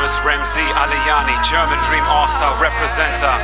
ist Ramsey Aliani, German Dream All-Star Representer.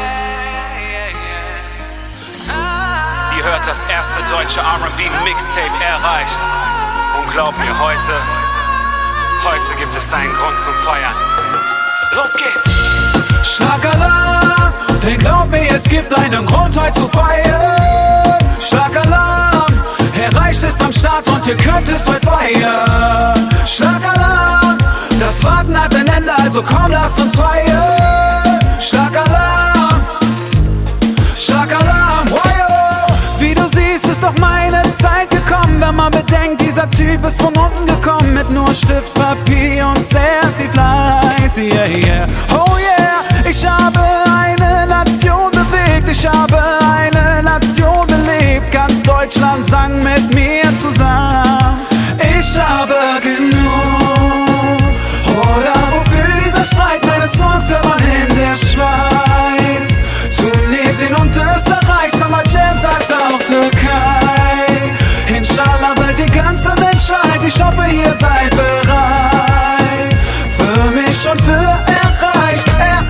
Ihr hört das erste deutsche R&B-Mixtape erreicht. Und glaubt mir, heute gibt es einen Grund zum Feiern. Los geht's! Schlagalarm, denn glaub mir, es gibt einen Grund heute zu feiern. Schlagalarm, erreicht ist am Start und ihr könnt es heute feiern. Schlagalarm, das Warten hat ein Ende, also komm, lasst uns feiern. Schlagalarm, Schlagalarm, wow. Wie du siehst, ist doch meine Zeit gekommen. Wenn man bedenkt, dieser Typ ist von unten gekommen mit nur Stift, Papier und sehr viel Fleiß. Yeah, yeah. Oh yeah, ich habe eine Nation bewegt, ich habe eine Nation belebt. Ganz Deutschland sang mit mir zusammen. Ich habe genug. Oder wofür dieser Streit? Meine Songs hört man in der Schweiz, Tunesien und Österreich. Summer Jam sagt auch Türkei. Inshallah bald die ganze Menschheit. Ich hoffe, ihr seid bereit für mich und für erreicht.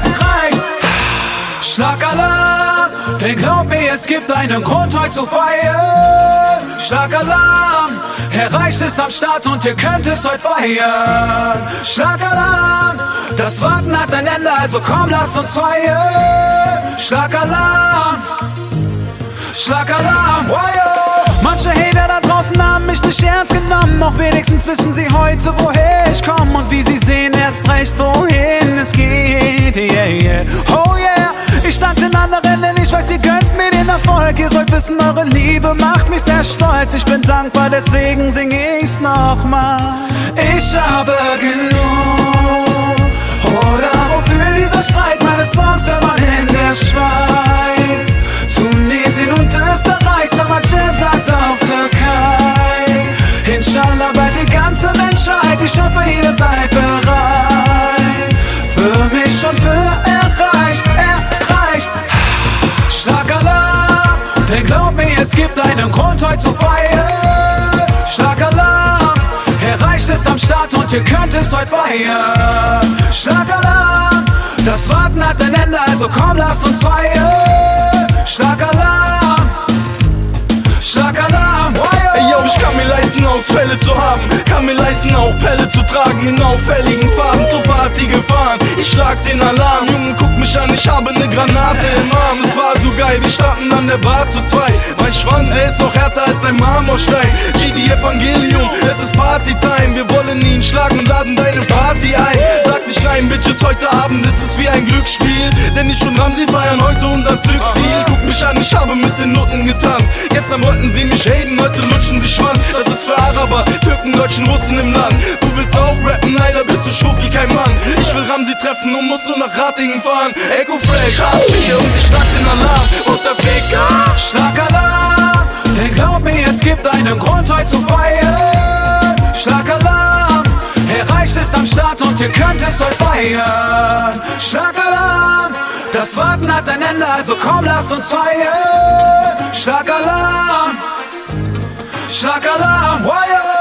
Schlagalarm, denn glaub mir, es gibt einen Grund heute zu feiern. Schlagalarm, erreicht ist am Start und ihr könnt es heute feiern. Schlagalarm, das Warten hat ein Ende, also komm, lasst uns feiern. Schlagalarm, Schlagalarm, wow. Manche Hater da draußen haben mich nicht ernst genommen, doch wenigstens wissen sie heute, woher ich komm. Und wie sie sehen, erst recht, wohin es geht, yeah, yeah. Oh yeah, ich dank den anderen, denn ich weiß, ihr gönnt mir den Erfolg. Ihr sollt wissen, eure Liebe macht mich sehr stolz. Ich bin dankbar, deswegen sing ich's nochmal. Ich habe genug. Oder wofür dieser Streit? Meine Songs hört man in der Schweiz, Tunesien und Österreich. Summer Jam sagt auch Türkei. Inshallah bald die ganze Menschheit. Ich hoffe, ihr seid bereit für mich und für erreicht. Schlagalarm, denn glaub mir, es gibt einen Grund heute zu feiern. Schlagalarm, erreicht ist am Start und ihr könnt es heute feiern. Schlagalarm, das Warten hat ein Ende, also komm, lasst uns feiern. Schlagalarm, Schlagalarm, wow. Ey yo, ich kann mir leisten, Ausfälle zu haben, kann mir leisten, auch Pelle zu tragen, in auffälligen Farben zur Party gefahren. Ich schlag den Alarm, Junge, guck mich an, ich habe ne Granate im Arm. Es war so geil, wir standen an der Bar zu zweit. Mein Schwanz, er ist noch härter als ein Marmorstein. GD Evangelium, es ist Partytime. Wir wollen ihn schlagen und laden deine Party ein. Sag nicht nein, Bitches, heute Abend ist es wie ein Glücksspiel, denn ich und Ramsey feiern heute unseren Zügstil. Guck mich an, ich habe mit den Nutten getanzt. Gestern wollten sie mich haten, heute lutschen sie Schwanz. Das ist für Araber, Türken, Deutschen, Russen im Land. Du willst auch rappen, leider bist du Schwuchtel, kein Mann. Ich will Ramsey treffen und muss nur nach Ratingen fahren. Echo Fresh, Hartz IV und ich schlag den Alarm. Und der Ficker, Schlagalarm, denn glaub mir, es gibt einen Grund heute zu feiern. Schlagalarm, erreicht ist am Start und ihr könnt es heute feiern. Schlagalarm, das Warten hat ein Ende, also komm, lasst uns feiern. Schlagalarm, Schlagalarm, wow.